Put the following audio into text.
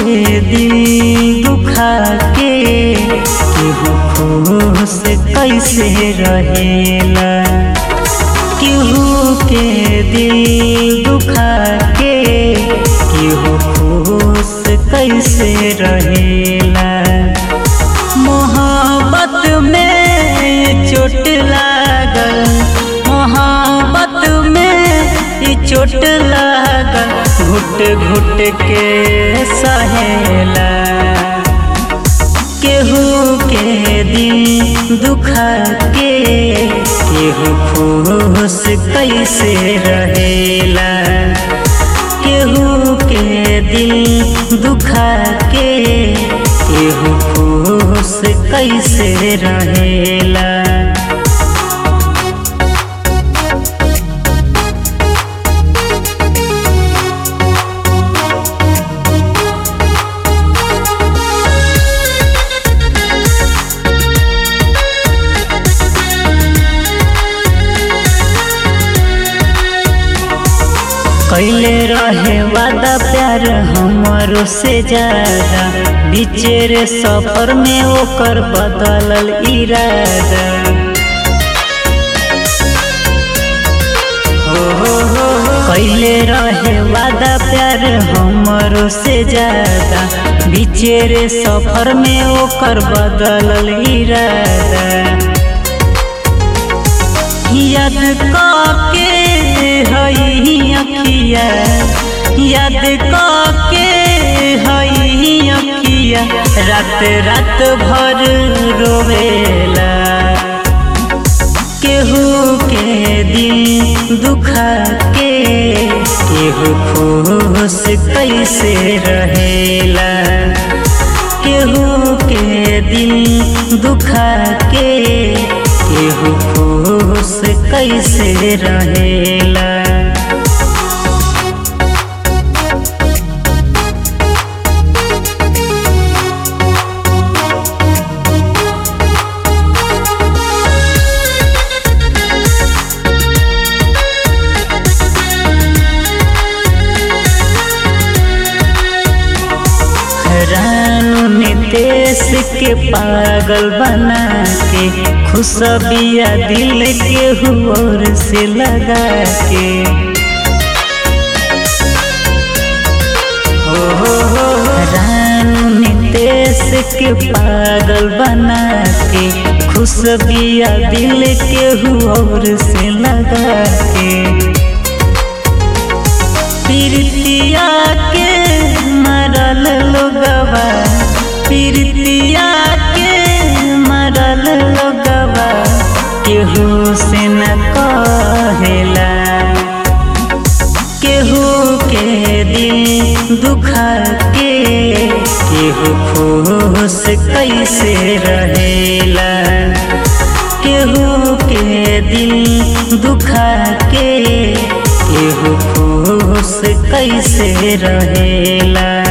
के दिल दुखा के केहू खुश कैसे रहेला। केहू के दिल दुखा के केहू खुश कैसे रहेला। मोहब्बत में चोट लागल, मोहब्बत में चोट लागल, घुट घुट के सहेला। केहू के दिल दुखा के केहू खुश कैसे रहेला। केहू के दिल दुखा के केहू खुश कैसे रहेला। कैले रहे वादा प्यार हमरो से ज्यादा, बीचेर सफर में ओकर बदलल इरादा। कैले रहे वादा प्यार हमरो से ज्यादा, बीचेर सफर में ओकर बदलल इरादा। याद काके हई अखिया, याद काके हई अखिया, रात रात भर रोवेला। केहू के दिल दुखा के केहू खुश कैसे रहेला। केहू के दिल दुखा के केहू खुश कैसे रहेला। रानू नितेश के पागल बना के, खुशबिया दिल के और से लगा के। रानू नितेश के पागल बना के, खुशबिया दिल के और से लगा के। प्रीतिया के मरल लोगवा, प्रीतिया के मरल लोगवा, केहू से न कहेला। केहू के दिल दुखा के केहू खुश कैसे रहेला। केहू के दिल दुखा के केहू खुश कैसे रहेला।